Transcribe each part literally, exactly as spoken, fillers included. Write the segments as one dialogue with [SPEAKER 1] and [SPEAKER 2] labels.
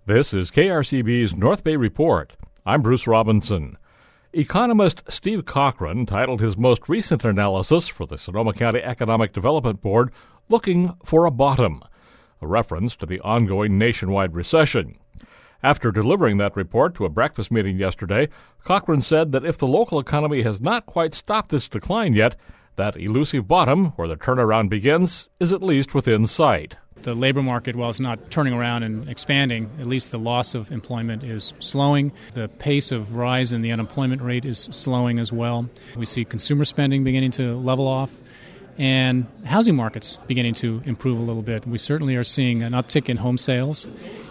[SPEAKER 1] This is K R C B's North Bay Report. I'm Bruce Robinson. Economist Steve Cochran titled his most recent analysis for the Sonoma County Economic Development Board, "Looking for a Bottom," a reference to the ongoing nationwide recession. After delivering that report to a breakfast meeting yesterday, Cochran said that if the local economy has not quite stopped its decline yet, that elusive bottom, where the turnaround begins, is at least within sight.
[SPEAKER 2] The labor market, while it's not turning around and expanding, at least the loss of employment is slowing. The pace of rise in the unemployment rate is slowing as well. We see consumer spending beginning to level off, and housing markets beginning to improve a little bit. We certainly are seeing an uptick in home sales,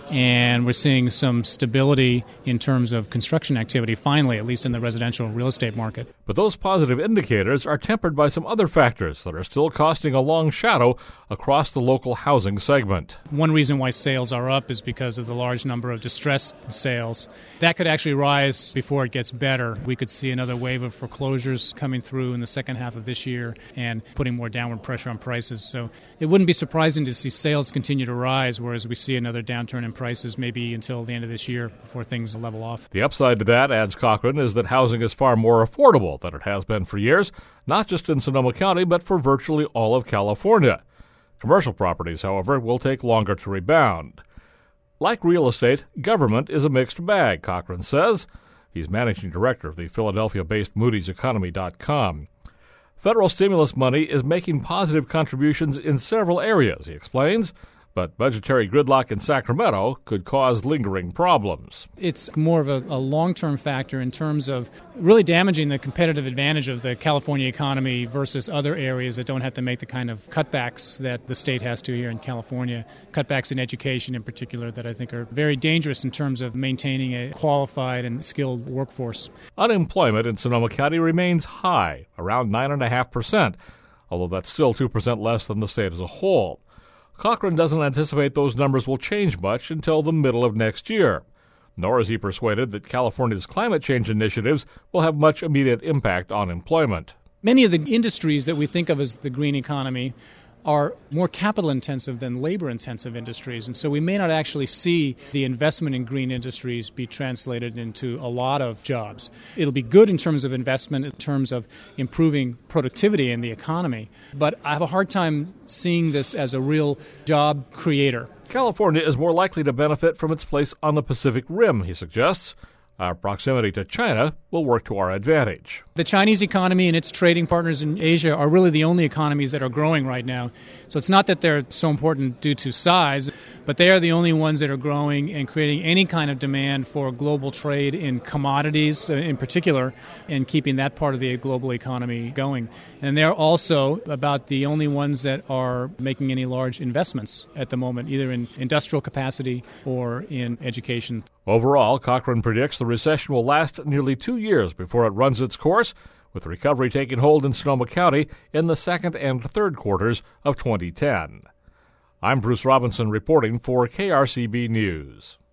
[SPEAKER 2] and we're seeing some stability in terms of construction activity, finally, at least in the residential real estate market.
[SPEAKER 1] But those positive indicators are tempered by some other factors that are still casting a long shadow across the local housing segment.
[SPEAKER 2] One reason why sales are up is because of the large number of distressed sales. That could actually rise before it gets better. We could see another wave of foreclosures coming through in the second half of this year and putting more downward pressure on prices. So it wouldn't be surprising to see sales continue to rise, whereas we see another downturn in prices maybe until the end of this year before things level off.
[SPEAKER 1] The upside to that, adds Cochran, is that housing is far more affordable than it has been for years, not just in Sonoma County, but for virtually all of California. Commercial properties, however, will take longer to rebound. Like real estate, government is a mixed bag, Cochran says. He's managing director of the Philadelphia-based Moody's Economy dot com. Federal stimulus money is making positive contributions in several areas, he explains, but budgetary gridlock in Sacramento could cause lingering problems.
[SPEAKER 2] It's more of a, a long-term factor in terms of really damaging the competitive advantage of the California economy versus other areas that don't have to make the kind of cutbacks that the state has to here in California, cutbacks in education in particular that I think are very dangerous in terms of maintaining a qualified and skilled workforce.
[SPEAKER 1] Unemployment in Sonoma County remains high, around nine point five percent, although that's still two percent less than the state as a whole. Cochran doesn't anticipate those numbers will change much until the middle of next year, nor is he persuaded that California's climate change initiatives will have much immediate impact on employment.
[SPEAKER 2] Many of the industries that we think of as the green economy are more capital-intensive than labor-intensive industries, and so we may not actually see the investment in green industries be translated into a lot of jobs. It'll be good in terms of investment, in terms of improving productivity in the economy, but I have a hard time seeing this as a real job creator.
[SPEAKER 1] California is more likely to benefit from its place on the Pacific Rim, he suggests. Our proximity to China will work to our advantage.
[SPEAKER 2] The Chinese economy and its trading partners in Asia are really the only economies that are growing right now. So it's not that they're so important due to size, but they are the only ones that are growing and creating any kind of demand for global trade in commodities in particular and keeping that part of the global economy going. And they're also about the only ones that are making any large investments at the moment, either in industrial capacity or in education.
[SPEAKER 1] Overall, Cochran predicts the recession will last nearly two years before it runs its course, with recovery taking hold in Sonoma County in the second and third quarters of twenty ten. I'm Bruce Robinson reporting for K R C B News.